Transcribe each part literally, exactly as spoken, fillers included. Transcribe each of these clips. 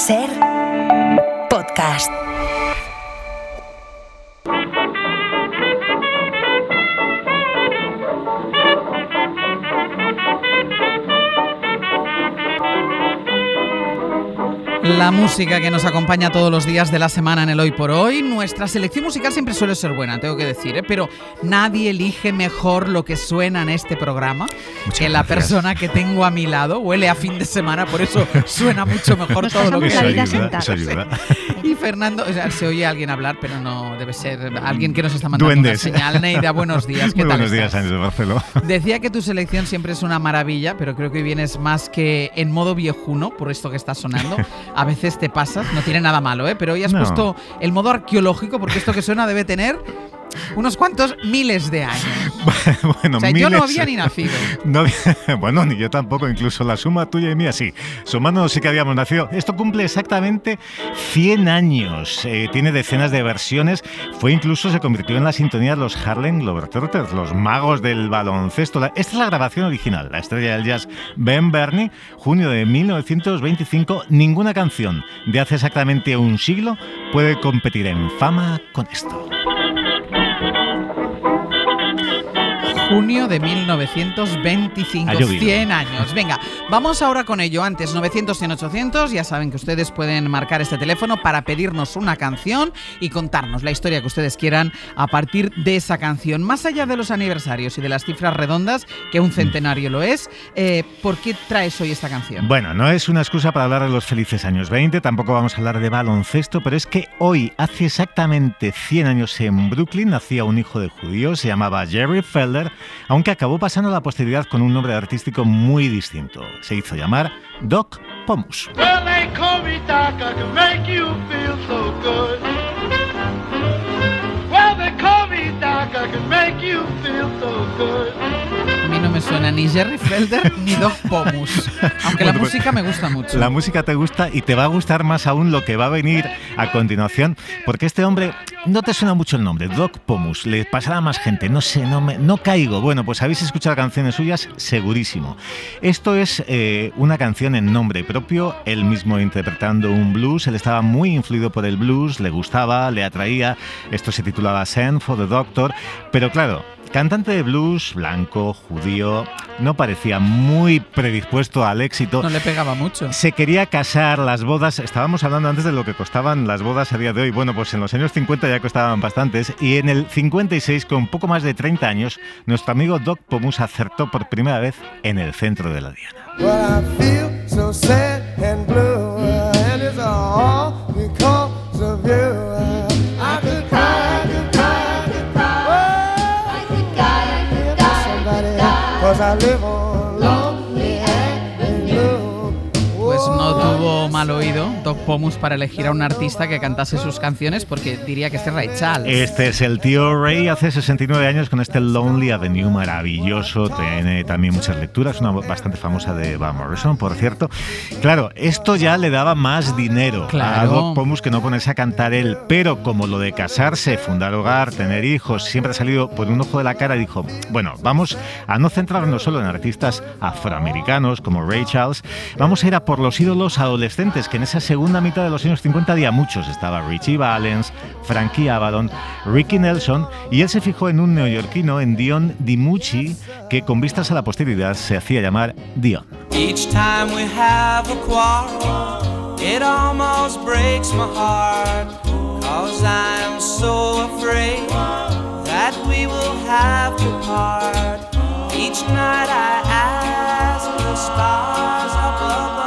Ser podcast. La música que nos acompaña todos los días de la semana en el Hoy por Hoy. Nuestra selección musical siempre suele ser buena, tengo que decir, ¿eh? Pero nadie elige mejor lo que suena en este programa Muchas que la gracias. persona que tengo a mi lado. Huele a fin de semana, por eso suena mucho mejor Nos todo lo que pasamos la Eso vida ayuda, sentados. eso ayuda. Y Fernando, o sea, se oye alguien hablar, pero no debe ser alguien que nos está mandando Duendes. una señal. Neida, buenos días. ¿Qué Muy tal buenos días, estás? Ángel de Barceló. Decía que tu selección siempre es una maravilla, pero creo que hoy vienes más que en modo viejuno, por esto que está sonando. A veces te pasas, no tiene nada malo, ¿eh? Pero hoy has No. puesto el modo arqueológico, porque esto que suena debe tener unos cuantos miles de años. Bueno, O sea, yo no miles- había ni nacido. No había- bueno, ni yo tampoco, incluso la suma tuya y mía sí. Sumándonos sí que habíamos nacido. Esto cumple exactamente cien años. Eh, tiene decenas de versiones. Fue incluso, se convirtió en la sintonía de los Harlem Globetrotters, los magos del baloncesto. La- Esta es la grabación original, la estrella del jazz Ben Bernie, junio de mil novecientos veinticinco. Ninguna canción de hace exactamente un siglo puede competir en fama con esto. Junio de mil novecientos veinticinco, Ha llovido. cien años. Venga, vamos ahora con ello. Antes, novecientos, cien, ochocientos. Ya saben que ustedes pueden marcar este teléfono para pedirnos una canción y contarnos la historia que ustedes quieran a partir de esa canción. Más allá de los aniversarios y de las cifras redondas, que un centenario lo es, eh, ¿por qué traes hoy esta canción? Bueno, no es una excusa para hablar de los felices años veinte, tampoco vamos a hablar de baloncesto, pero es que hoy, hace exactamente cien años en Brooklyn, nacía un hijo de judíos, se llamaba Jerry Felder, aunque acabó pasando a la posteridad con un nombre artístico muy distinto. Se hizo llamar Doc Pomus. Well, they call me Doc, I can make you feel so good. Well, they call me Doc, I can make you feel so good. A mí no me suena ni Jerry Felder ni Doc Pomus, aunque la Bueno, pues, música me gusta mucho. La música te gusta y te va a gustar más aún lo que va a venir a continuación, porque este hombre, no te suena mucho el nombre, Doc Pomus, le pasará a más gente, no sé, no, me, no caigo. Bueno, pues habéis escuchado canciones suyas, segurísimo. Esto es eh, una canción en nombre propio, él mismo interpretando un blues, él estaba muy influido por el blues, le gustaba, le atraía, esto se titulaba Send for the Doctor, pero claro, cantante de blues, blanco, judío, no parecía muy predispuesto al éxito. No le pegaba mucho. Se quería casar, las bodas, estábamos hablando antes de lo que costaban las bodas a día de hoy. Bueno, pues en los años cincuenta ya costaban bastantes y en el cincuenta y seis, con poco más de treinta años, nuestro amigo Doc Pomus acertó por primera vez en el centro de la diana. Well, I feel so sad and blue, and it's all because of you. I could cry, I could cry, I could cry. Oh, I could cry, I could cry, somebody, 'cause I live on lonely and blue. Pues no tuvo mal oído Doc Pomus para elegir a un artista que cantase sus canciones, porque diría que este es Ray Charles. Este es el tío Ray, hace sesenta y nueve años con este Lonely Avenue maravilloso, tiene también muchas lecturas, una bastante famosa de Van Morrison, por cierto. Claro, esto ya le daba más dinero Claro. a Doc Pomus que no ponerse a cantar él, pero como lo de casarse, fundar hogar, tener hijos, siempre ha salido por un ojo de la cara, dijo, bueno, vamos a no centrarnos solo en artistas afroamericanos como Ray Charles, vamos a ir a por los ídolos adolescentes, que en esa segunda mitad de los años cincuenta había muchos. Estaba Richie Valens, Frankie Avalon, Ricky Nelson, y él se fijó en un neoyorquino, en Dion DiMucci, que con vistas a la posteridad se hacía llamar Dion. Each time we have a quarrel, it almost breaks my heart, 'cause I'm so afraid that we will have to part. Each night I ask the stars up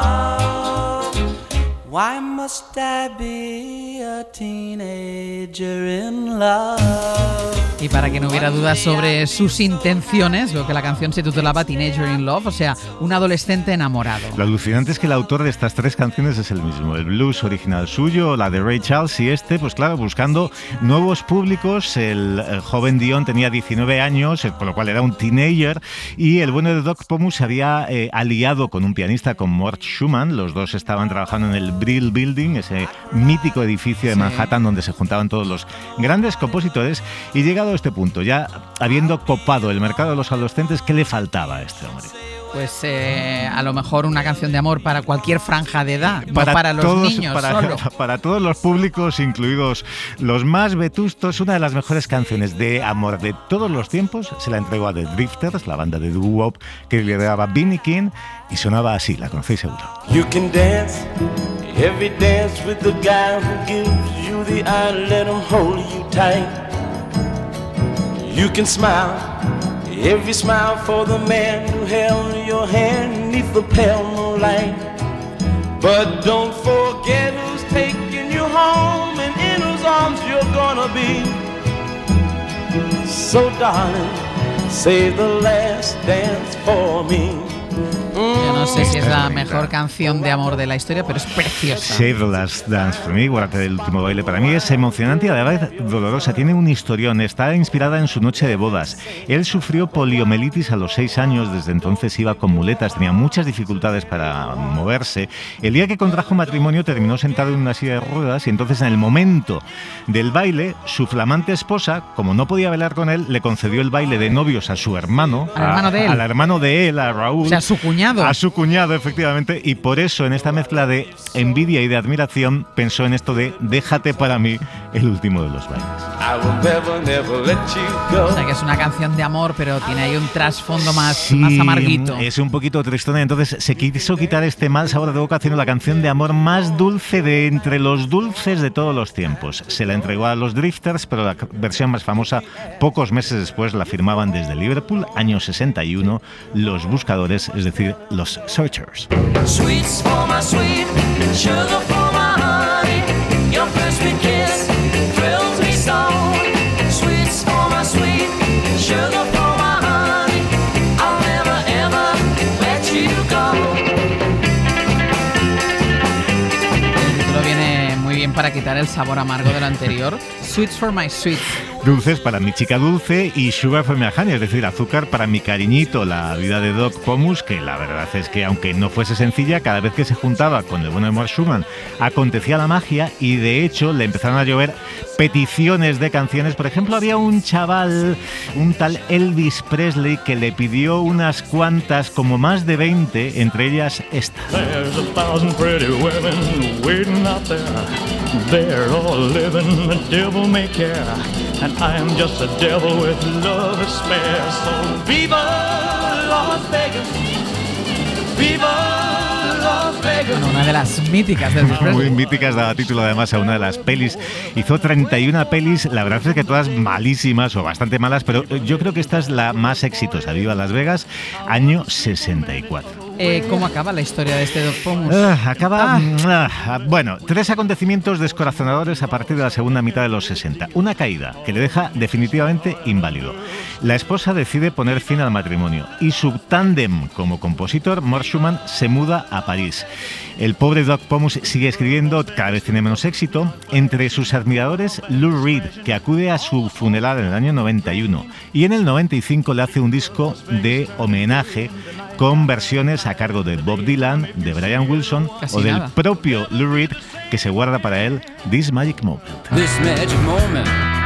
above, why must I be a teenager in love? Y para que no hubiera dudas sobre sus intenciones, veo que la canción se titulaba Teenager in Love, o sea, un adolescente enamorado. Lo alucinante es que el autor de estas tres canciones es el mismo. El blues original suyo, la de Ray Charles y este, pues claro, buscando nuevos públicos. El, el joven Dion tenía diecinueve años, con lo cual era un teenager, y el bueno de Doc Pomus se había eh, aliado con un pianista, con Mort Schumann. Los dos estaban trabajando en el Brill Building, ese mítico edificio de Manhattan donde se juntaban todos los grandes compositores, y llegado a este punto, ya habiendo copado el mercado de los adolescentes, ¿qué le faltaba a este hombre? Pues eh, a lo mejor una canción de amor para cualquier franja de edad, para no para los todos, niños para, solo. Para todos los públicos, incluidos los más vetustos, una de las mejores canciones de amor de todos los tiempos se la entregó a The Drifters, la banda de doo-wop que lideraba Vinnie King, y sonaba así, la conocéis seguro. You can dance, every dance with the guy who gives you the eye, let him hold you tight. You can smile, every smile for the man who held your hand neath the pale moonlight. But don't forget who's taking you home and in whose arms you're gonna be. So darling, save the last dance for me. Yo no sé si es la mejor canción de amor de la historia, pero es preciosa. Save the Last Dance for Me, Guárdate del último baile, para mí es emocionante y a la vez dolorosa. Tiene un historión, está inspirada en su noche de bodas. Él sufrió poliomielitis a los seis años, desde entonces iba con muletas, tenía muchas dificultades para moverse. El día que contrajo matrimonio terminó sentado en una silla de ruedas y entonces en el momento del baile, su flamante esposa, como no podía bailar con él, le concedió el baile de novios a su hermano, al hermano de él, al hermano de él, a Raúl. O sea, a su cuñado. A su cuñado, efectivamente, y por eso en esta mezcla de envidia y de admiración pensó en esto de déjate para mí el último de los bailes. Never, never let you go. O sea que es una canción de amor, pero tiene ahí un trasfondo más, sí, más amarguito. Es un poquito tristona, entonces se quiso quitar este mal sabor de boca haciendo la canción de amor más dulce de entre los dulces de todos los tiempos. Se la entregó a los Drifters, pero la versión más famosa pocos meses después la firmaban desde Liverpool, año sesenta y uno, los Buscadores, es decir, los Searchers. Sweets for my sweet, sugar for my honey. Your first sweet kiss thrills me so. Sweets for my sweet, sugar for my honey. I'll never ever let you go. El título viene muy bien para quitar el sabor amargo de lo anterior. Sweets for my sweet. Dulces para mi chica dulce y sugar for my honey, es decir, azúcar para mi cariñito. La vida de Doc Pomus, que la verdad es que aunque no fuese sencilla, cada vez que se juntaba con el bueno de Mark Schumann acontecía la magia y de hecho le empezaron a llover peticiones de canciones. Por ejemplo, había un chaval, un tal Elvis Presley, que le pidió unas cuantas, como más de veinte, entre ellas esta. There's a thousand pretty women waiting out there. They're all living, the devil may care. And I am just a devil with love to spare. So viva Las Vegas, viva Las Vegas. Bueno, una de las míticas del Elvis Presley. Muy míticas, daba título además a una de las pelis. Hizo treinta y una pelis, la verdad es que todas malísimas o bastante malas, pero yo creo que esta es la más exitosa. Viva Las Vegas, año sesenta y cuatro. Eh, ¿Cómo acaba la historia de este Doc Pomus? Uh, acaba... Ah. Uh, bueno, tres acontecimientos descorazonadores a partir de la segunda mitad de los sesenta. Una caída que le deja definitivamente inválido. La esposa decide poner fin al matrimonio y su tándem como compositor, Mark Schumann, se muda a París. El pobre Doc Pomus sigue escribiendo, cada vez tiene menos éxito. Entre sus admiradores, Lou Reed, que acude a su funeral en el año noventa y uno. Y en el noventa y cinco le hace un disco de homenaje con versiones a cargo de Bob Dylan, de Brian Wilson Casi o del nada. propio Lou Reed, que se guarda para él This Magic Moment. This magic moment,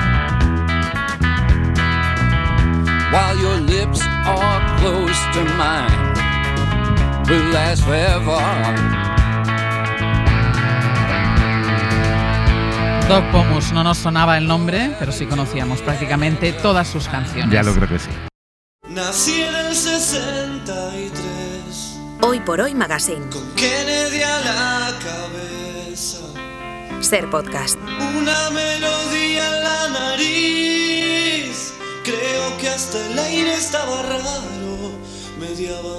while your lips are close to mine, will last forever. Doc Pomus, no nos sonaba el nombre, pero sí conocíamos prácticamente todas sus canciones. Ya lo creo que sí. Nací en el sesenta y tres, Hoy por Hoy Magazine. con Kennedy a la cabeza, Ser Podcast. una melodía en la nariz. Creo que hasta el aire estaba raro, mediaba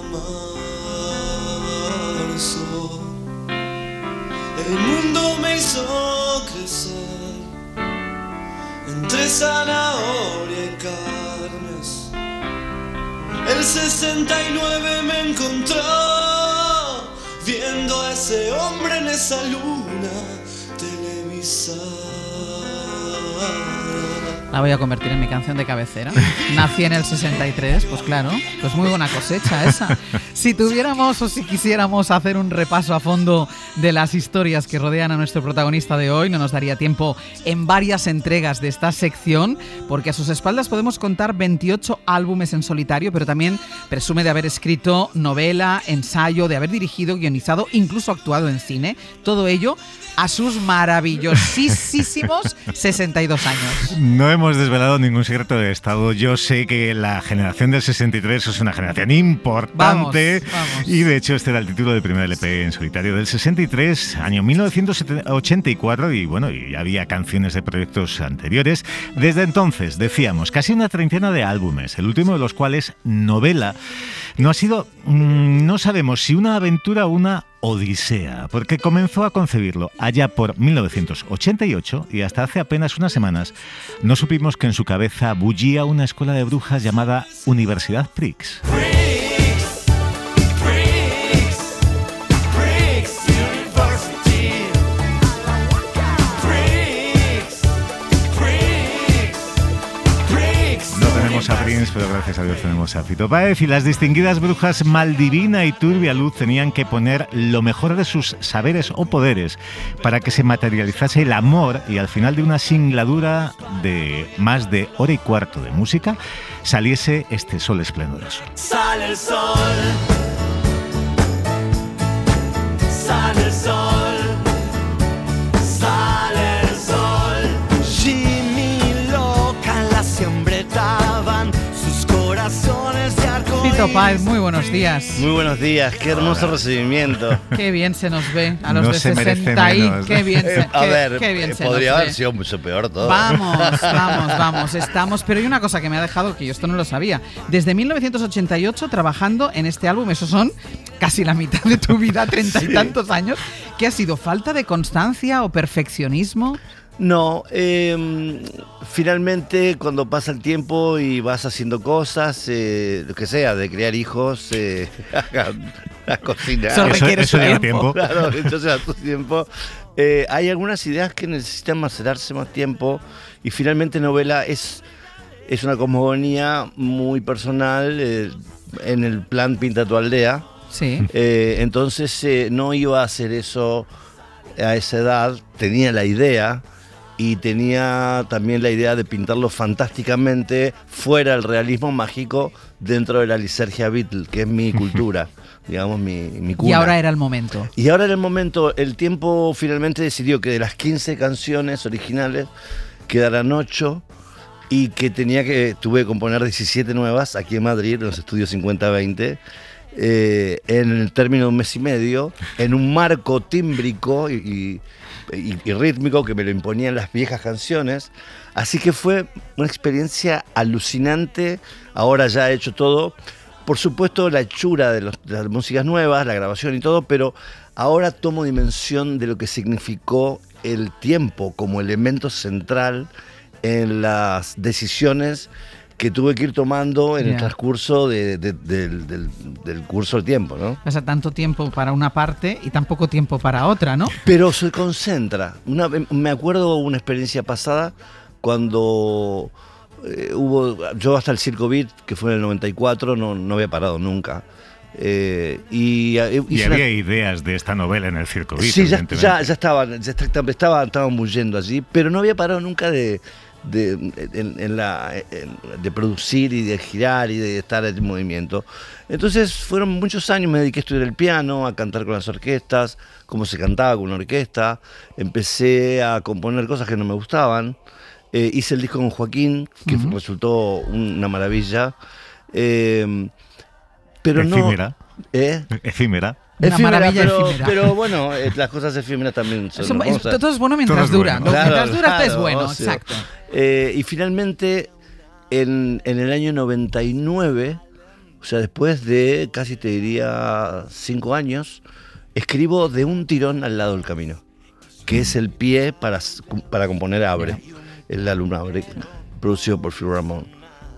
marzo. El mundo me hizo crecer entre zanahoria y carnes. El sesenta y nueve me encontró viendo a ese hombre en esa luna televisada. La voy a convertir en mi canción de cabecera. Nací en el sesenta y tres, pues claro, pues muy buena cosecha esa. Si tuviéramos o si quisiéramos hacer un repaso a fondo de las historias que rodean a nuestro protagonista de hoy, no nos daría tiempo en varias entregas de esta sección, porque a sus espaldas podemos contar veintiocho álbumes en solitario, pero también presume de haber escrito novela, ensayo, de haber dirigido, guionizado, incluso actuado en cine. Todo ello a sus maravillosísimos sesenta y dos años. No hemos desvelado ningún secreto de estado. Yo sé que la generación del sesenta y tres es una generación importante. Vamos, vamos. Y de hecho este era el título del primer L P en solitario del sesenta y tres, año mil novecientos ochenta y cuatro, y bueno, y había canciones de proyectos anteriores. Desde entonces, decíamos, casi una treintena de álbumes, el último de los cuales, Novela, no ha sido, mmm, no sabemos si una aventura o una odisea, porque comenzó a concebirlo allá por mil novecientos ochenta y ocho y hasta hace apenas unas semanas no supimos que en su cabeza bullía una escuela de brujas llamada Universidad Prix. A Prince, pero gracias a Dios tenemos a Fito Páez, y las distinguidas brujas Maldivina y Turbia Luz tenían que poner lo mejor de sus saberes o poderes para que se materializase el amor, y al final de una singladura de más de hora y cuarto de música saliese este sol esplendoroso. Sale el sol, sale el sol, sale el sol. Jimmy loca la siembretaban sus corazones de arco. Fito Páez, muy buenos días. Muy buenos días, qué hermoso recibimiento. Qué bien se nos ve a los No de se merece sesenta y. menos. Qué bien se, Eh, a qué- ver, qué bien eh, se podría nos haber ve. sido mucho peor todo. Vamos, vamos, vamos, estamos. Pero hay una cosa que me ha dejado, que yo esto no lo sabía. Desde mil novecientos ochenta y ocho trabajando en este álbum, eso son casi la mitad de tu vida, treinta y tantos años. ¿Qué ha sido? ¿Falta de constancia o perfeccionismo? No, eh, finalmente cuando pasa el tiempo y vas haciendo cosas, eh, lo que sea, de criar hijos, eh, a cocinar. Eso requiere eso su lleva tiempo. tiempo. Claro, entonces a tu tiempo. Eh, hay algunas ideas que necesitan macerarse más tiempo, y finalmente Novela es, es una cosmogonía muy personal, eh, en el plan Pinta tu aldea. Sí. Eh, entonces eh, no iba a hacer eso a esa edad, tenía la idea y tenía también la idea de pintarlo fantásticamente fuera del realismo mágico dentro de la lisergia Beatle, que es mi cultura, digamos, mi, mi cuna. Y ahora era el momento. Y ahora en el momento, el tiempo finalmente decidió que de las quince canciones originales quedaran ocho, y que tenía que, tuve que componer diecisiete nuevas aquí en Madrid, en los estudios cincuenta veinte, eh, en el término de un mes y medio, en un marco tímbrico y, y, y rítmico que me lo imponían las viejas canciones. Así que fue una experiencia alucinante. Ahora ya he hecho todo. Por supuesto, la hechura de, los, de las músicas nuevas, la grabación y todo, pero ahora tomo dimensión de lo que significó el tiempo como elemento central en las decisiones que tuve que ir tomando en Yeah. el transcurso de, de, de, del, del, del curso del tiempo, ¿no? Pasa tanto tiempo para una parte y tan poco tiempo para otra, ¿no? Pero se concentra. Una, me acuerdo una experiencia pasada cuando eh, hubo, yo hasta el Circo Beat, que fue en el noventa y cuatro, no, no había parado nunca. Eh, y, eh, Y hice había una- ideas de esta novela en el Circo Beat, Sí, ya, evidentemente. ya, ya estaban, ya estaban, estaban, estaban bullendo allí, pero no había parado nunca de, de, en, en la, en- de producir y de girar y de estar en movimiento. Entonces fueron muchos años, me dediqué a estudiar el piano, a cantar con las orquestas, cómo se cantaba con una orquesta, empecé a componer cosas que no me gustaban, eh, hice el disco con Joaquín, que Ujú. resultó una maravilla, eh, pero Efímera. no... ¿eh? Efímera. Una Efímera, maravilla pero, efímera. pero bueno, eh, las cosas efímeras también son Eso- es- hermosas. todo es bueno mientras Todo es dura. bueno. Lo- Claro, mientras dura, claro, es bueno, o sea, exacto. Eh, y finalmente, en, en el año noventa y nueve, o sea, después de casi te diría cinco años, escribo De un tirón al lado del camino, que es el pie para, para componer Abre, el álbum Abre, producido por Phil Ramone.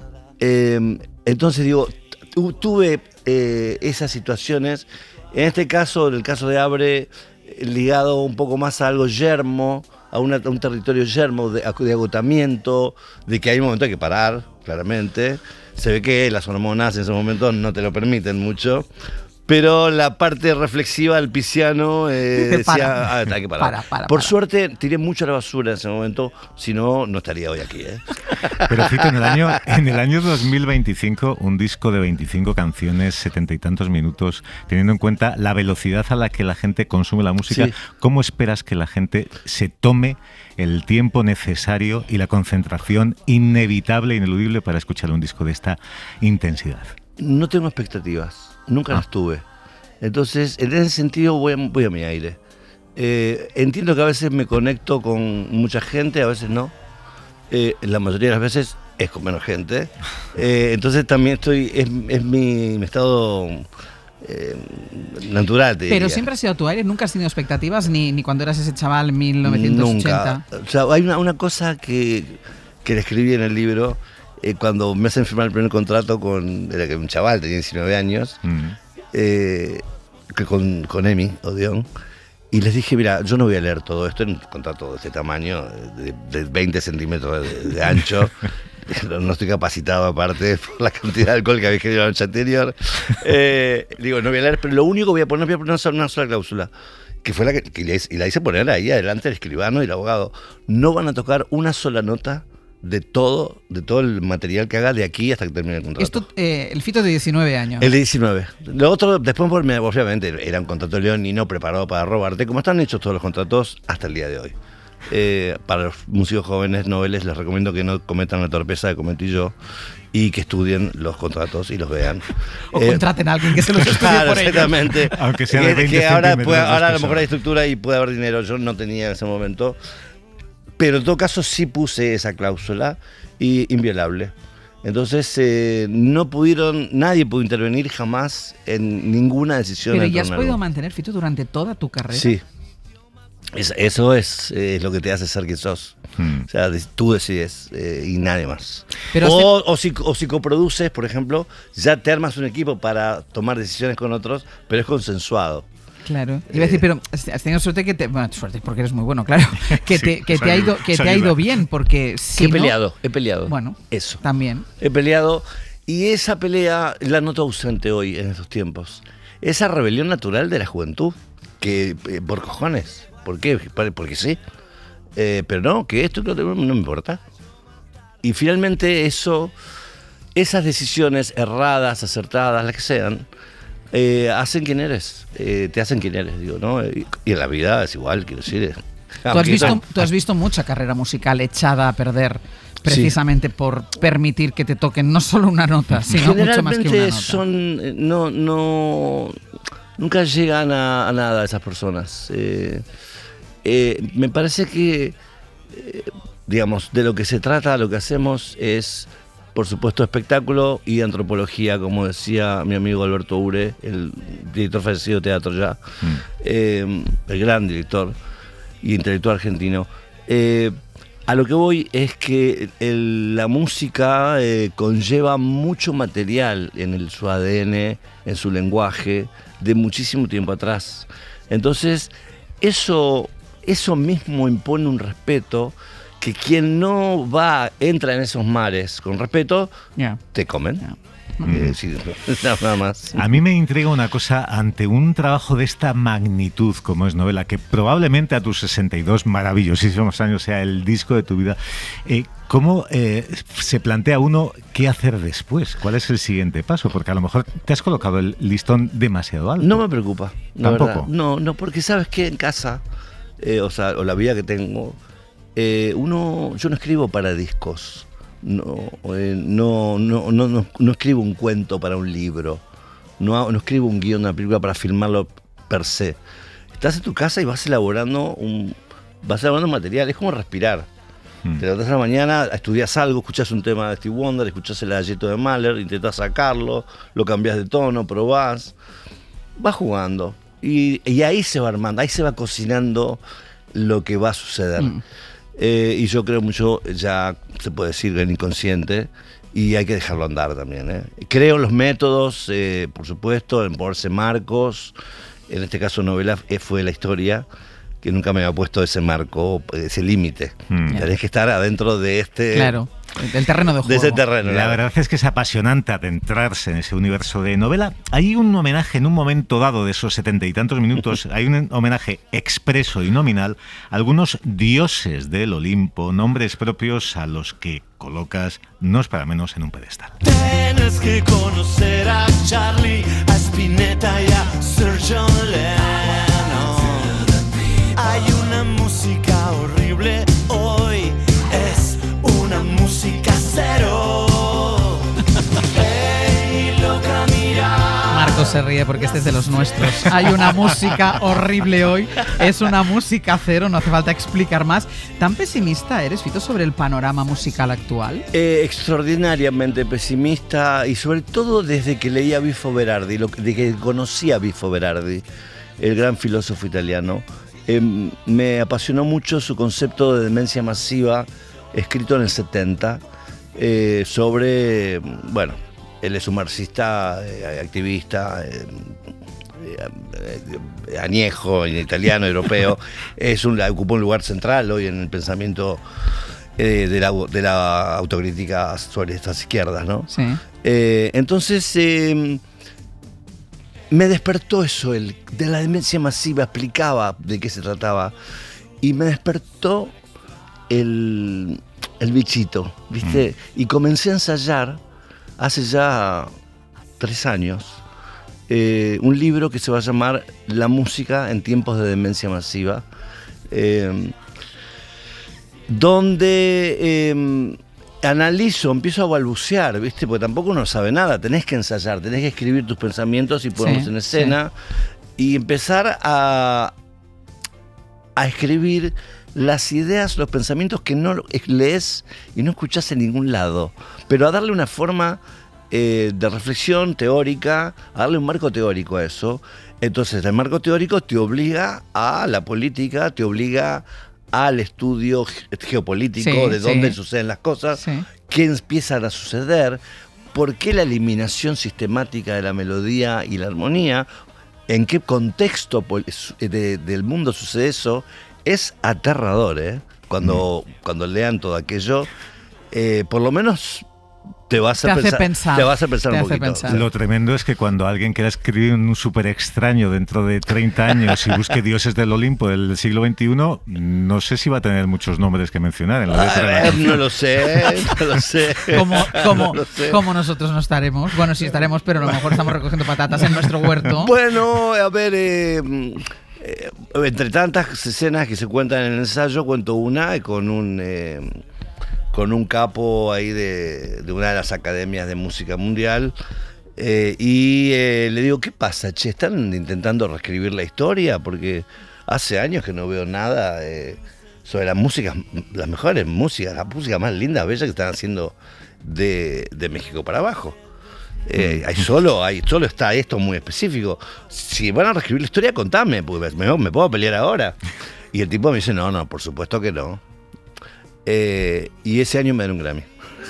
Eh, entonces digo, tu- tuve eh, esas situaciones, en este caso, en el caso de Abre, ligado un poco más a algo yermo, a, una, a un territorio yermo de, de agotamiento, de que hay un momento que hay que parar, claramente. Se ve que las hormonas en ese momento no te lo permiten mucho. Pero la parte reflexiva del pisciano eh, decía, para. ah, hay que parar. Para, para, Por para. suerte tiré mucho a la basura en ese momento, si no, no estaría hoy aquí. ¿eh? Pero Fito, en el año, en el año dos mil veinticinco, un disco de veinticinco canciones, setenta y tantos minutos, teniendo en cuenta la velocidad a la que la gente consume la música, Sí. ¿cómo esperas que la gente se tome el tiempo necesario y la concentración inevitable e ineludible para escuchar un disco de esta intensidad? No tengo expectativas, nunca Ah. las tuve. Entonces, en ese sentido voy a, voy a mi aire. Eh, entiendo que a veces me conecto con mucha gente, a veces no. Eh, la mayoría de las veces es con menos gente. Eh, entonces también estoy, es, es mi, mi estado eh, natural, te Pero diría. siempre has sido a tu aire, nunca has tenido expectativas, ni, ni cuando eras ese chaval en mil novecientos ochenta. Nunca. O sea, hay una, una cosa que, que le escribí en el libro, eh, cuando me hacen firmar el primer contrato con, era que un chaval, tenía diecinueve años, Mm. eh, que con, con Emi Odeón, y les dije, mira, yo no voy a leer todo esto en un contrato de este tamaño, de, de veinte centímetros de, de ancho. No estoy capacitado aparte por la cantidad de alcohol que había querido la noche anterior. Eh, digo, no voy a leer, pero lo único que voy a poner, voy a poner una sola, una sola cláusula, que fue la que, que le hice- y la hice poner ahí adelante el escribano y el abogado. No van a tocar una sola nota de todo, de todo el material que haga de aquí hasta que termine el contrato. Esto, eh, el Fito de diecinueve años. El de diecinueve. Lo otro, después, por- obviamente, era un contrato leonino preparado para robarte, como están hechos todos los contratos hasta el día de hoy. Eh, para los músicos jóvenes noveles les recomiendo que no cometan la torpeza que cometí yo y que estudien los contratos y los vean. O Eh, contraten a alguien que se los estudie claro, por ellos. exactamente. Aunque sea de que, veinte que ahora, centímetros puede- de ahora a lo espesor. mejor hay estructura y puede haber dinero. Yo no tenía en ese momento. Pero en todo caso sí puse esa cláusula y inviolable. Entonces eh, no pudieron, nadie pudo intervenir jamás en ninguna decisión. Pero en ya has torno al podido álbum. mantener, Fito, durante toda tu carrera. Sí. Es- eso es, eh, es lo que te hace ser quien sos. Hmm. O sea, de- tú decides eh, y nadie más. Pero o, o, si, o si coproduces, por ejemplo, ya te armas un equipo para tomar decisiones con otros, pero es consensuado. Claro. Iba a decir, pero has tenido suerte que te. Bueno, suerte porque eres muy bueno, claro. Que Sí, te, que eso te ha ayuda, ido, que eso te ha ayuda. ido bien, porque si he no- peleado, he peleado. Bueno, Eso. también. He peleado y esa pelea la noto ausente hoy en estos tiempos. Esa rebelión natural de la juventud, que eh, por cojones, ¿por qué? Por- Porque sí. Eh, pero no, que esto no, no me importa. Y finalmente eso, esas decisiones erradas, acertadas, las que sean, eh, hacen quien eres, eh, te hacen quien eres, digo, ¿no? Y, y en la vida es igual, quiero decir. Tú has, visto, tú has visto mucha carrera musical echada a perder precisamente por permitir que te toquen no solo una nota, sino mucho más que una Generalmente nota. son, eh, no, no, nunca llegan a, a nada esas personas. Eh, eh, me parece que, eh, digamos, de lo que se trata, lo que hacemos es, por supuesto, espectáculo y antropología, como decía mi amigo Alberto Ure, el director fallecido de teatro ya, Mm. eh, el gran director y intelectual argentino. Eh, a lo que voy es que el- la música eh, conlleva mucho material en el, su A D N, en su lenguaje, de muchísimo tiempo atrás. Entonces, eso, eso mismo impone un respeto que quien no va, entra en esos mares con respeto, Ya. te comen. Ya. Eh, sí, nada más. A mí me intriga una cosa, ante un trabajo de esta magnitud como es novela, que probablemente a tus sesenta y dos maravillosísimos años sea el disco de tu vida, eh, ¿cómo eh, se plantea uno qué hacer después? ¿Cuál es el siguiente paso? Porque a lo mejor te has colocado el listón demasiado alto. No me preocupa. la ¿Tampoco? verdad. No, no, porque sabes que en casa, eh, o sea, o la vida que tengo, eh, uno, yo no escribo para discos. No, eh, no, no, no, no, no escribo un cuento para un libro. No, hago- no escribo un guión de una película para filmarlo per se. Estás en tu casa y vas elaborando un, vas elaborando material. Es como respirar. Mm. Te levantas a la mañana, estudias algo, escuchas un tema de Steve Wonder, escuchas el galleto de Mahler, intentas sacarlo, lo cambias de tono, probás, vas jugando. Y, y ahí se va armando, ahí se va cocinando lo que va a suceder. Mm. Eh, y yo creo mucho, ya se puede decir, en inconsciente, y hay que dejarlo andar también. ¿eh? Creo en los métodos, eh, por supuesto, en ponerse marcos, en este caso novela eh, fue la historia, que nunca me había puesto ese marco, ese límite. Mm. Tenés que estar adentro de este... Claro, del terreno de juego. De ese terreno. La verdad es que es apasionante adentrarse en ese universo de novela. Hay un homenaje en un momento dado de esos setenta y tantos minutos, hay un homenaje expreso y nominal a algunos dioses del Olimpo, nombres propios a los que colocas, no es para menos, en un pedestal. Tienes que conocer a Charlie, a Spinetta y a Sir John Lennon. Hay una música horrible hoy, es una música cero. Hey, loca, mira. Marcos se ríe porque este es de los nuestros. Hay una música horrible hoy, es una música cero, no hace falta explicar más. ¿Tan pesimista eres, Fito, sobre el panorama musical actual? Eh, extraordinariamente pesimista, y sobre todo desde que leía a Bifo Berardi, lo, de que conocí a Bifo Berardi, el gran filósofo italiano. Eh, me apasionó mucho su concepto de demencia masiva, escrito en el setenta, eh, sobre, bueno, él es un marxista, eh, activista, eh, eh, añejo, en italiano, europeo, es un, ocupó un lugar central hoy en el pensamiento eh, de, la, de la autocrítica sobre estas izquierdas, ¿no? Sí. Eh, entonces... Eh, me despertó eso, el de la demencia masiva, explicaba de qué se trataba, y me despertó el, el bichito, ¿viste? Mm. Y comencé a ensayar hace ya tres años eh, un libro que se va a llamar La música en tiempos de demencia masiva, eh, donde... Eh, analizo, empiezo a balbucear, ¿viste? Porque tampoco uno sabe nada, tenés que ensayar, tenés que escribir tus pensamientos y ponerlos sí, en escena, sí. Y empezar a, a escribir las ideas, los pensamientos que no lees y no escuchás en ningún lado, pero a darle una forma eh, de reflexión teórica, a darle un marco teórico a eso. Entonces el marco teórico te obliga a la política, te obliga al estudio geopolítico, sí, de dónde sí. suceden las cosas, sí. qué empiezan a suceder, por qué la eliminación sistemática de la melodía y la armonía, en qué contexto de, del mundo sucede eso. Es aterrador, ¿eh? Cuando, mm. cuando lean todo aquello, eh, por lo menos... Te va a hacer te pensar, pensar. Te va a hacer pensar te un hace poquito. Pensar. Lo tremendo es que cuando alguien quiera escribir un súper extraño dentro de treinta años y busque dioses del Olimpo del siglo veintiuno, no sé si va a tener muchos nombres que mencionar en la letra. Ah, no lo sé, no lo sé. Como, como, no lo sé. como nosotros no estaremos. Bueno, sí estaremos, pero a lo mejor estamos recogiendo patatas en nuestro huerto. Bueno, a ver... Eh, eh, entre tantas escenas que se cuentan en el ensayo, cuento una con un... Eh, con un capo ahí de, de una de las academias de música mundial, eh, y eh, le digo, ¿qué pasa, che? ¿Están intentando reescribir la historia? Porque hace años que no veo nada eh, sobre las músicas, las mejores músicas, la música más linda, bella que están haciendo de, de México para abajo. Eh, hay solo, hay, solo está esto muy específico. Si van a reescribir la historia, contame, porque me, me puedo pelear ahora. Y el tipo me dice, no, no, por supuesto que no. Eh, y ese año me dieron un Grammy.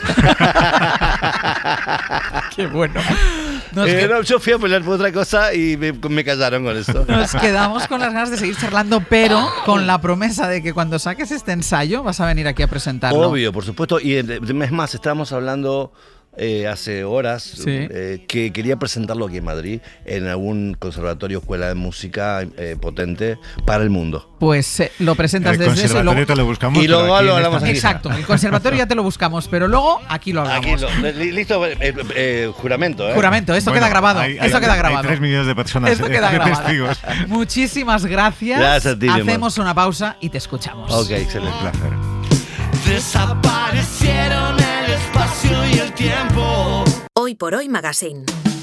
Qué bueno. Eh, no, yo fui a pelear por otra cosa y me, me callaron con eso. Nos quedamos con las ganas de seguir charlando, pero con la promesa de que cuando saques este ensayo vas a venir aquí a presentarlo. Obvio, por supuesto. Y es más, estábamos hablando eh, hace horas sí. eh, que quería presentarlo aquí en Madrid, en algún conservatorio, escuela de música eh, potente para el mundo. Pues eh, lo presentas el desde eso y luego, te lo buscamos, y luego lo hablamos aquí. Exacto, el conservatorio ya te lo buscamos, pero luego aquí lo hablamos. Aquí lo, listo, eh, eh, juramento. ¿eh? Juramento, esto bueno, queda grabado. Hay, esto hay, queda grabado. Hay tres millones de personas. Esto queda eh, grabado. Testigos. Muchísimas gracias. Gracias a ti, Hacemos una pausa y te escuchamos. Ok, excelente. Placer. Desaparecieron el espacio y el tiempo. Hoy por Hoy Magazine.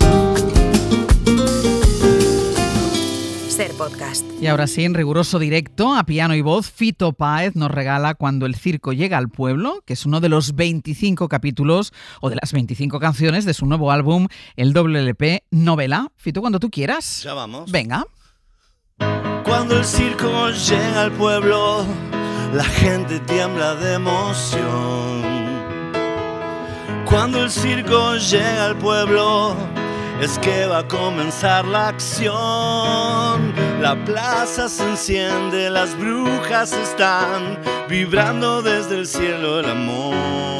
Ser Podcast. Y ahora sí, en riguroso directo, a piano y voz, Fito Páez nos regala Cuando el circo llega al pueblo, que es uno de los veinticinco capítulos o de las veinticinco canciones de su nuevo álbum, el doble ele pe Novela. Fito, cuando tú quieras. Ya vamos. Venga. Cuando el circo llega al pueblo, la gente tiembla de emoción. Cuando el circo llega al pueblo, es que va a comenzar la acción. La plaza se enciende, las brujas están vibrando desde el cielo el amor.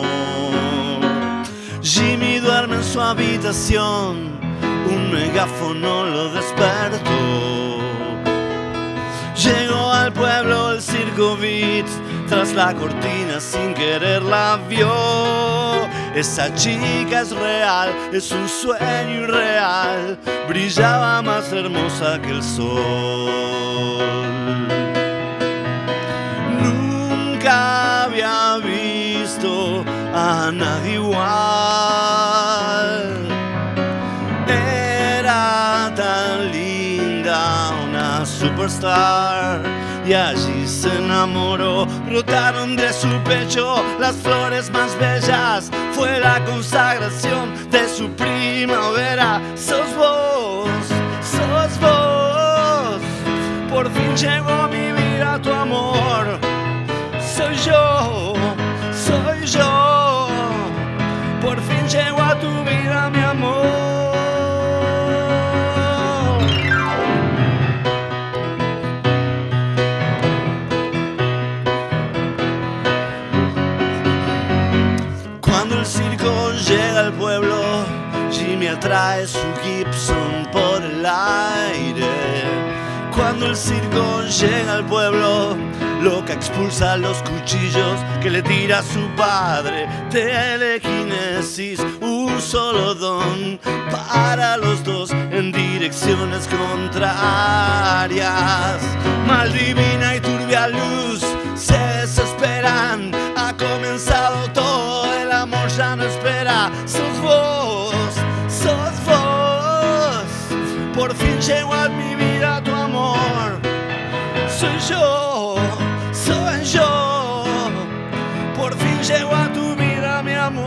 Jimmy duerme en su habitación, un megáfono lo despertó. Llegó al pueblo el circo Beat, tras la cortina sin querer la vio. Esa chica es real, es un sueño irreal, brillaba más hermosa que el sol. Nunca había visto a nadie igual. Era tan linda, una superstar, y allí se enamoró. Brotaron de su pecho las flores más bellas, fue la consagración de su primavera. Sos vos, sos vos, por fin llegó a mi vida tu amor. Soy yo, soy yo, por fin llegó a tu vida mi amor. Cuando el circo llega al pueblo, Jimmy atrae su Gibson por el aire. Cuando el circo llega al pueblo, loca expulsa los cuchillos que le tira su padre. Telequinesis, un solo don para los dos en direcciones contrarias. Mal divina y turbia luz se desesperan. Ha comenzado todo, el amor ya no espera. Sos vos, sos vos, por fin llegó a mi vida tu amor. Soy yo, soy yo, por fin llegó a tu vida mi amor.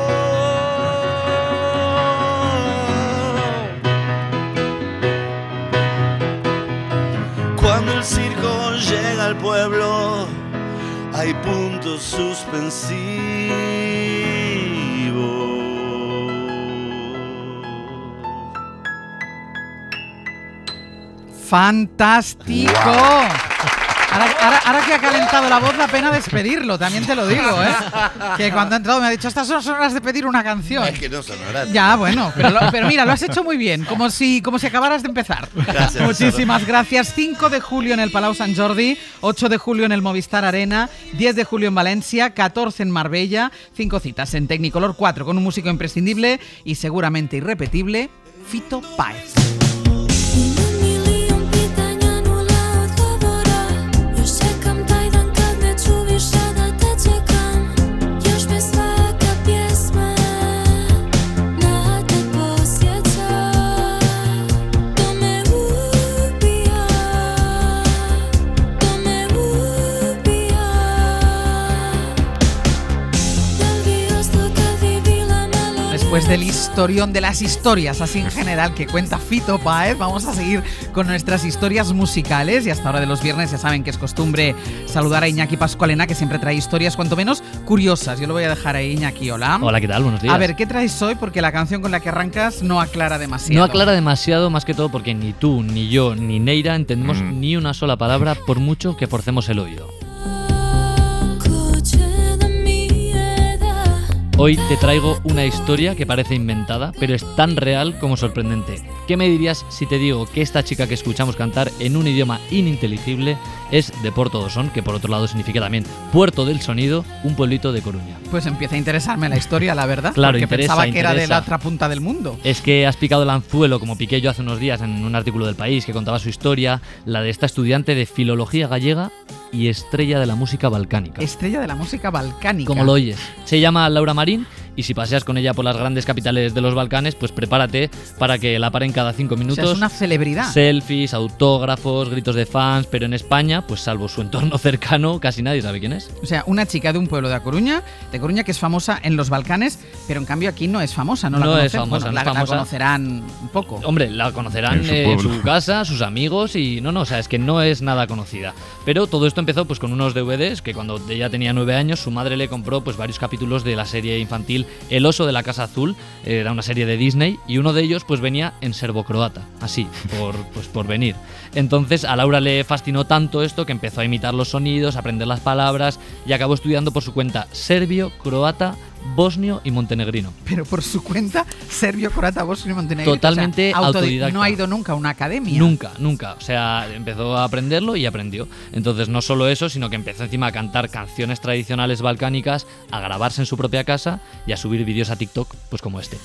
Cuando el circo llega al pueblo, hay puntos suspensivos. ¡Fantástico! Ahora, ahora, ahora que ha calentado la voz, da pena despedirlo, también te lo digo, ¿eh? Que cuando ha entrado me ha dicho, estas son horas de pedir una canción. Es que no son horas. Ya, bueno, pero, lo, pero mira, lo has hecho muy bien, como si, como si acabaras de empezar. Gracias. Muchísimas gracias. cinco de julio en el Palau Sant Jordi, ocho de julio en el Movistar Arena, diez de julio en Valencia, catorce en Marbella, cinco citas en Technicolor cuatro con un músico imprescindible y seguramente irrepetible, Fito Páez. Después del historión de las historias, así en general, que cuenta Fito Páez, vamos a seguir con nuestras historias musicales. Y hasta ahora de los viernes ya saben que es costumbre saludar a Iñaki Pascualena, que siempre trae historias cuanto menos curiosas. Yo lo voy a dejar ahí, Iñaki. Hola. Hola, ¿qué tal? Buenos días. A ver, ¿qué traes hoy? Porque la canción con la que arrancas no aclara demasiado. No aclara demasiado, más que todo porque ni tú, ni yo, ni Neira entendemos mm. ni una sola palabra, por mucho que forcemos el oído. Hoy te traigo una historia que parece inventada, pero es tan real como sorprendente. ¿Qué me dirías si te digo que esta chica que escuchamos cantar en un idioma ininteligible es de Porto do Son, que por otro lado significa también Puerto del Sonido, un pueblito de Coruña? Pues empieza a interesarme la historia, la verdad, claro, porque interesa, pensaba que interesa. era de la otra punta del mundo. Es que has picado el anzuelo, como piqué yo hace unos días en un artículo del País que contaba su historia, la de esta estudiante de filología gallega y estrella de la música balcánica. Estrella de la música balcánica. Como lo oyes. Se llama Laura Marín y si paseas con ella por las grandes capitales de los Balcanes, pues prepárate para que la paren cada cinco minutos. O sea, es una celebridad. Selfies, autógrafos, gritos de fans, pero en España, pues salvo su entorno cercano, casi nadie sabe quién es. O sea, una chica de un pueblo de A Coruña, de Coruña, que es famosa en los Balcanes, pero en cambio aquí no es famosa, ¿no? La no conocen? es famosa, bueno, no la, es famosa. la conocerán un poco. Hombre, la conocerán en su, eh, su casa, sus amigos y no, no, o sea, es que no es nada conocida. Pero todo esto empezó pues con unos D V Ds que cuando ella tenía nueve años su madre le compró pues varios capítulos de la serie infantil El oso de la Casa Azul, era una serie de Disney, y uno de ellos pues venía en serbocroata, así, por, pues, por venir. Entonces a Laura le fascinó tanto esto que empezó a imitar los sonidos, a aprender las palabras y acabó estudiando por su cuenta serbio, croata, bosnio y montenegrino. Pero por su cuenta, serbio, croata, bosnio y montenegrino. Totalmente, o sea, autodidacta. No ha ido nunca a una academia. Nunca, nunca. O sea, empezó a aprenderlo y aprendió. Entonces no solo eso, sino que empezó encima a cantar canciones tradicionales balcánicas, a grabarse en su propia casa y a subir vídeos a TikTok, pues como este.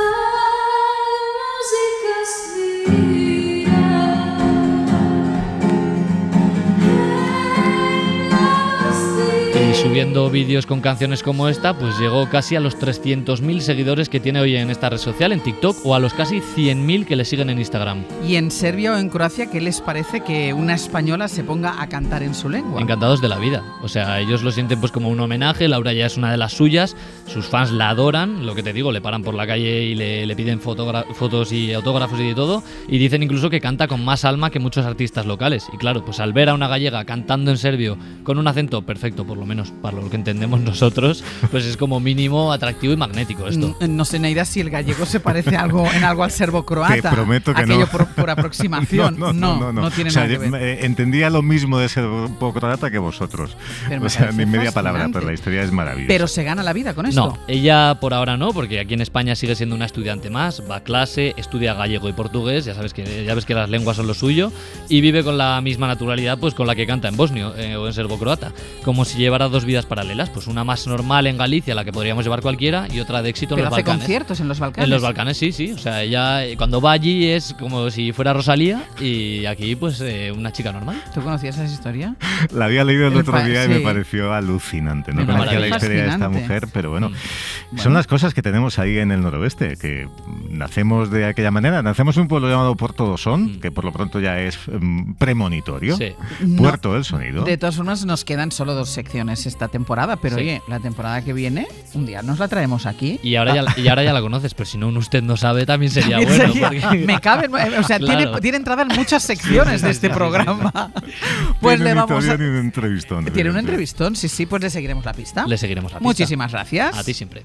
Y subiendo vídeos con canciones como esta, pues llegó casi a los trescientos mil seguidores que tiene hoy en esta red social, en TikTok, o a los casi cien mil que le siguen en Instagram. ¿Y en Serbia o en Croacia qué les parece que una española se ponga a cantar en su lengua? Encantados de la vida. O sea, ellos lo sienten pues como un homenaje. Laura ya es una de las suyas. Sus fans la adoran. Lo que te digo, le paran por la calle y le, le piden fotos y autógrafos y de todo. Y dicen incluso que canta con más alma que muchos artistas locales. Y claro, pues al ver a una gallega cantando en serbio con un acento perfecto, por lo menos para lo que entendemos nosotros, pues es como mínimo atractivo y magnético esto. No, no sé, Neida, si el gallego se parece algo en algo al serbo-croata. Te prometo que Aquello no. por, por aproximación. No, no, no, no, no. no tiene o sea, nada que ver. Eh, entendía lo mismo de serbo-croata que vosotros. Pero o sea, ni media fascinante. palabra, pero la historia es maravillosa. Pero se gana la vida con esto. No, ella por ahora no, porque aquí en España sigue siendo una estudiante más, va a clase, estudia gallego y portugués, ya sabes que ya ves que las lenguas son lo suyo, y vive con la misma naturalidad pues con la que canta en bosnio eh, o en serbo-croata, como si llevara dos vidas paralelas, pues una más normal en Galicia, la que podríamos llevar cualquiera, y otra de éxito en Pero los hace Balcanes. conciertos en los Balcanes. En los Balcanes, sí, sí. O sea, ella eh, cuando va allí es como si fuera Rosalía y aquí pues eh, una chica normal. ¿Tú conocías esa historia? La había leído el, El otro pa- día y sí. me pareció alucinante. No Me conocía la parece historia de esta fascinante. mujer, pero bueno, Mm. son las cosas que tenemos ahí en el noroeste, que nacemos de aquella manera. Nacemos en un pueblo llamado Puerto Dosón, Mm. que por lo pronto ya es mm, premonitorio. Sí. Puerto del Sonido. De todas formas, nos quedan solo dos secciones esta temporada, pero Sí. oye, la temporada que viene, un día nos la traemos aquí. Y ahora, ya, la- y ahora ya la conoces, pero si no un usted no sabe, también sería También bueno. sería- porque- Me cabe, o sea, Claro. tiene, tiene entrada en muchas secciones de este programa. Pues Tiene le un vamos a... historia y un entrevistón. Tiene un realmente. entrevistón, sí, sí, pues le seguiremos la pista. Le seguiremos la pista. Muchísimas gracias. A ti siempre.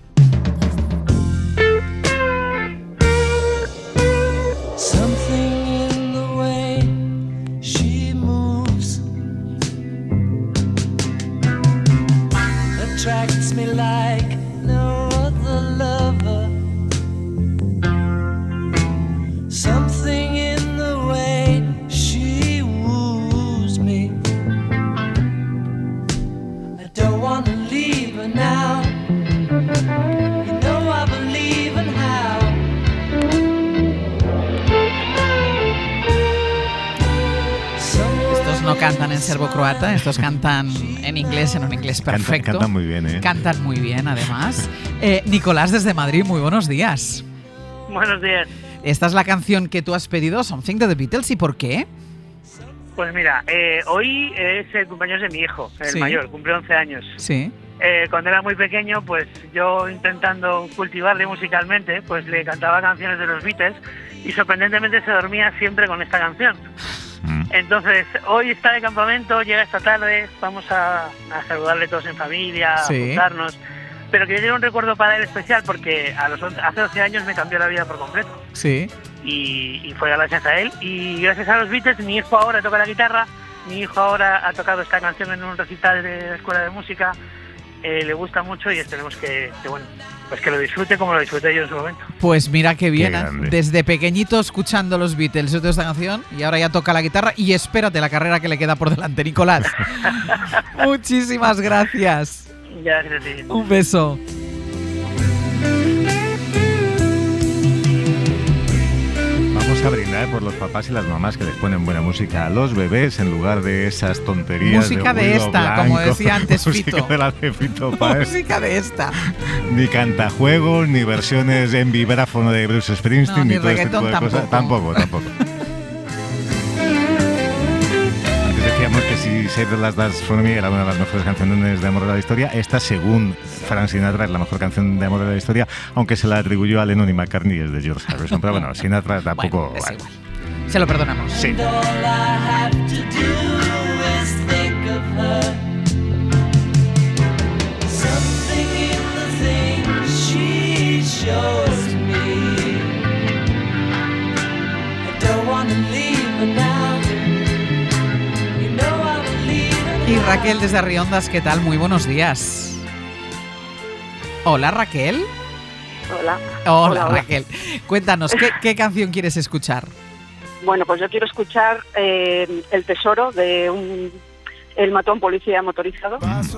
Something in the way she moves attracts me like no other lover. Something in the way she woos me. I don't want to leave her now. You know I believe in how. Estos no cantan en serbo-croata, estos cantan en inglés, en un inglés Canta- perfecto. Cantan muy bien, ¿eh? Cantan muy bien, además. Eh, Nicolás, desde Madrid, muy buenos días. Buenos días. Esta es la canción que tú has pedido, Something de The Beatles, ¿y por qué? Pues mira, eh, hoy es el cumpleaños de mi hijo, el Sí. mayor, cumple once años. Sí. Eh, cuando era muy pequeño, pues yo intentando cultivarle musicalmente, pues le cantaba canciones de los Beatles y sorprendentemente se dormía siempre con esta canción. Mm. Entonces, hoy está de campamento, llega esta tarde, vamos a, a saludarle todos en familia, Sí. a juntarnos. Pero que yo tengo un recuerdo para él especial porque a los once, hace doce años me cambió la vida por completo. Sí. Y, y fue gracias a él. Y gracias a los Beatles, mi hijo ahora toca la guitarra, mi hijo ahora ha tocado esta canción en un recital de la escuela de música, eh, le gusta mucho y esperemos que, que, bueno, pues que lo disfrute como lo disfruté yo en su momento. Pues mira qué bien, Qué ¿eh? grande. Desde pequeñito escuchando los Beatles, yo tengo esta canción y ahora ya toca la guitarra y espérate la carrera que le queda por delante, Nicolás. Muchísimas gracias. Gracias a ti. Un beso. Vamos a brindar por los papás y las mamás que les ponen buena música a los bebés en lugar de esas tonterías. Música de ruido esta, blanco, como decía antes música Fito. de la de Fito Páez. Música de esta. Ni cantajuegos, ni versiones en vibráfono de Bruce Springsteen, No, ni, ni todo este tipo de reggaetón cosas. tampoco. Tampoco, tampoco. Antes decíamos que si Save the Last Dance for Me era una de las mejores canciones de amor de la historia, esta, según Frank Sinatra, es la mejor canción de amor de la historia, aunque se la atribuyó a Lennon y McCartney, es de George Harrison. Pero bueno, Sinatra tampoco... Bueno, es bueno. igual. Se lo perdonamos. Sí. And all I have to do is think of her. Something in the things she Y Raquel desde Arriondas, ¿qué tal? Muy buenos días. Hola, Raquel. Hola. Hola, Hola, hola. Raquel. Cuéntanos, ¿qué, ¿qué canción quieres escuchar? Bueno, pues yo quiero escuchar eh, El Tesoro de un, El mató a un policía motorizado.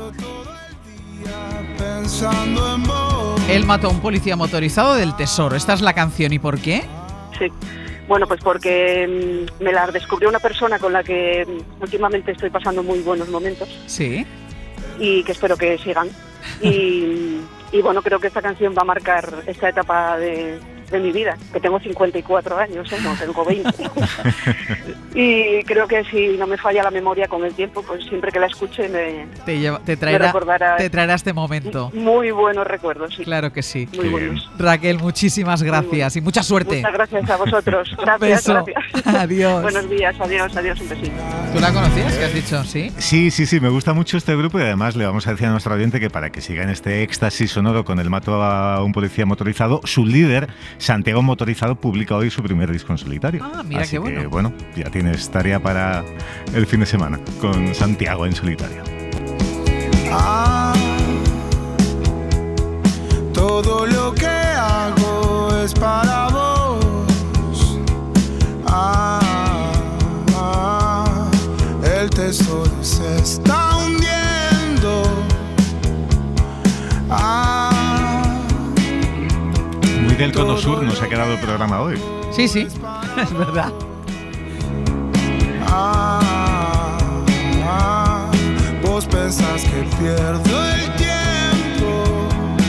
Él mató a un policía motorizado del Tesoro. Esta es la canción. ¿Y por qué? Sí. Bueno, pues porque mm, me la descubrió una persona con la que mm, últimamente estoy pasando muy buenos momentos. Sí. Y que espero que sigan. Y, y bueno, creo que esta canción va a marcar esta etapa de, de mi vida, que tengo cincuenta y cuatro años, ¿eh? No tengo veinte. Y creo que si no me falla la memoria con el tiempo, pues siempre que la escuche me, Te, lleva, te, me traerá, recordará te traerá este momento. muy buenos recuerdos. Sí. Claro que sí. Muy buenos. Raquel, muchísimas gracias y mucha suerte. Muchas gracias a vosotros. Gracias, beso. gracias. Adiós. Buenos días, adiós, adiós, un besito. ¿Tú la conocías? ¿Qué has dicho? ¿Sí? Sí, sí, sí, me gusta mucho este grupo y además le vamos a decir a nuestro oyente que para que siga en este éxtasis sonoro con El mato a un policía motorizado, su líder, Santiago Motorizado, publica hoy su primer disco en solitario. Ah, mira Así qué bueno. que, bueno, ya tienes tarea para el fin de semana con Santiago en solitario. Ah, todo lo que hago es para vos. Ah, ah, el tesoro se está hundiendo. Ah, Muy del Cono Sur nos ha quedado el programa hoy. Sí, sí, es verdad. ah, ah, vos pensás que pierdo el tiempo.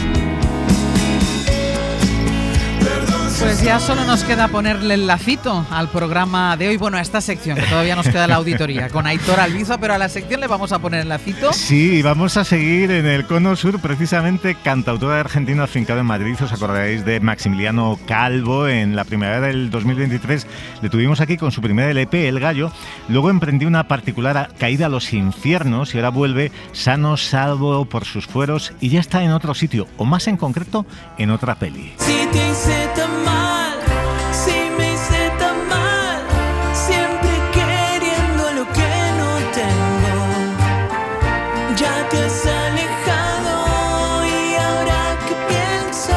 Perdón si Pues ya solo nos queda ponerle el lacito al programa de hoy. Bueno, a esta sección, que todavía nos queda la auditoría con Aitor Albizo, pero a la sección le vamos a poner el lacito. Sí, vamos a seguir en el Cono Sur, precisamente cantautor argentino afincado en Madrid. Os acordaréis de Maximiliano Calvo. En la primavera del dos mil veintitrés le tuvimos aquí con su primer L P, El Gallo. Luego emprendió una particular caída a los infiernos y ahora vuelve sano, salvo por sus fueros y ya está en otro sitio, o más en concreto, en otra peli. Si te hice tan mal, si me hice tan mal, siempre queriendo lo que no tengo. Ya te has alejado y ahora que pienso,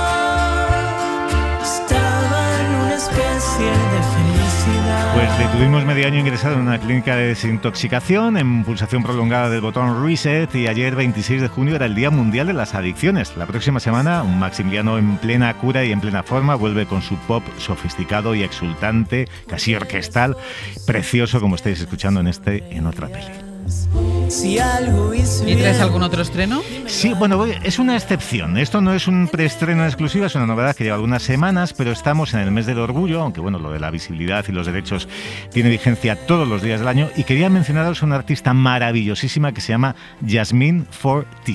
estaba en una especie de felicidad. Pues le tuvimos medio año ingresado en una clínica de desintoxicación, en pulsación prolongada del botón reset, y ayer, veintiséis de junio, era el Día Mundial de las Adicciones. La próxima semana, un Maximiliano en plena cura y en plena forma vuelve con su pop sofisticado y exultante, casi orquestal, precioso, como estáis escuchando en este En otra peli. Si algo hice ¿Y traes bien, algún otro estreno? Sí, bueno, es una excepción. Esto no es un preestreno exclusivo, es una novedad que lleva algunas semanas, pero estamos en el mes del orgullo, aunque bueno, lo de la visibilidad y los derechos tiene vigencia todos los días del año, y quería mencionaros a una artista maravillosísima que se llama Jasmine four T.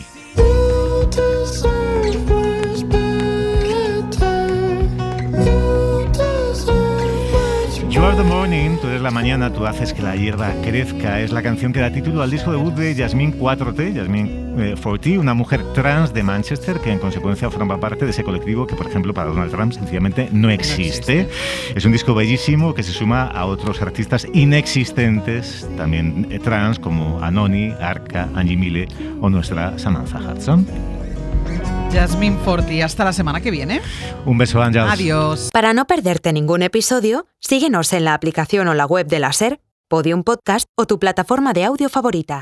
You are the morning, tú eres la mañana, tú haces que la hierba crezca. Es la canción que da título al disco debut de Jasmine cuatro T, Jasmine eh, four T, una mujer trans de Manchester que en consecuencia forma parte de ese colectivo que, por ejemplo, para Donald Trump sencillamente no existe. Es un disco bellísimo que se suma a otros artistas inexistentes, también eh, trans, como Anoni, Arca, Angie Mille o nuestra Samantha Hudson. Jasmine four T, hasta la semana que viene. Un beso, Ángels. Adiós. Para no perderte ningún episodio, síguenos en la aplicación o la web de la SER, Podium Podcast o tu plataforma de audio favorita.